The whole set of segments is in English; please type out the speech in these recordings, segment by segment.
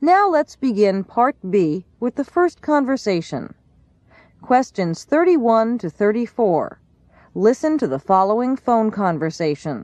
Now let's begin Part B with the first conversation. Questions 31 to 34. Listen to the following phone conversation.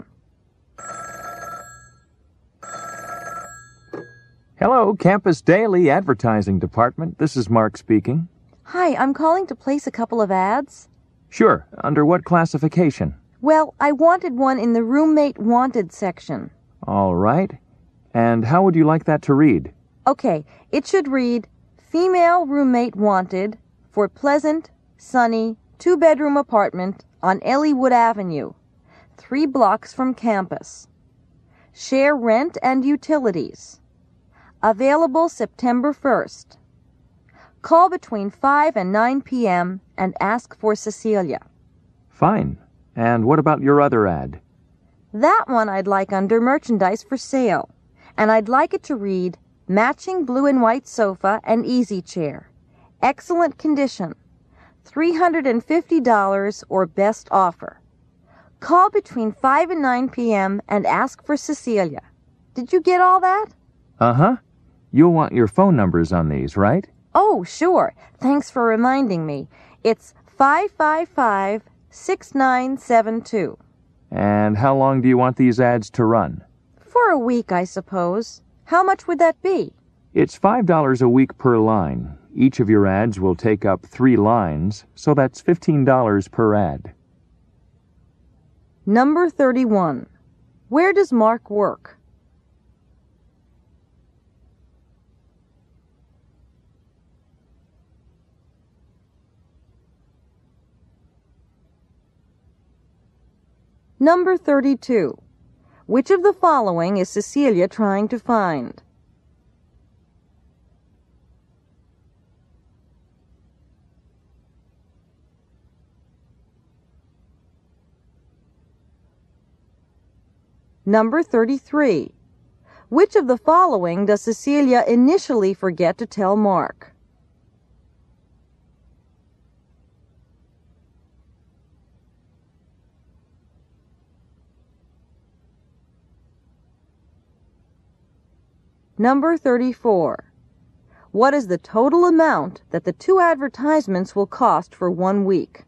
Hello, Campus Daily Advertising Department. This is Mark speaking. Hi, I'm calling to place a couple of ads. Sure. Under what classification? Well, I wanted one in the Roommate Wanted section. All right. And how would you like that to read? Okay, it should read, Female Roommate Wanted for pleasant, sunny, 2-bedroom apartment on Elliewood Avenue, 3 blocks from campus. Share rent and utilities. Available September 1st. Call between 5 and 9 p.m. and ask for Cecilia. Fine. And what about your other ad? That one I'd like under merchandise for sale, and I'd like it to read, Matching blue and white sofa and easy chair. Excellent condition. $350 or best offer. Call between 5 and 9 p.m. and ask for Cecilia. Did you get all that? Uh-huh. You'll want your phone numbers on these, right? Oh, sure. Thanks for reminding me. It's 555-6972. And how long do you want these ads to run? For a week, I suppose. How much would that be? It's $5 a week per line. Each of your ads will take up 3 lines, so that's $15 per ad. Number 31. Where does Mark work? Number 32. Which of the following is Cecilia trying to find? Number 33. Which of the following does Cecilia initially forget to tell Mark? Number 34. What is the total amount that the 2 advertisements will cost for 1 week?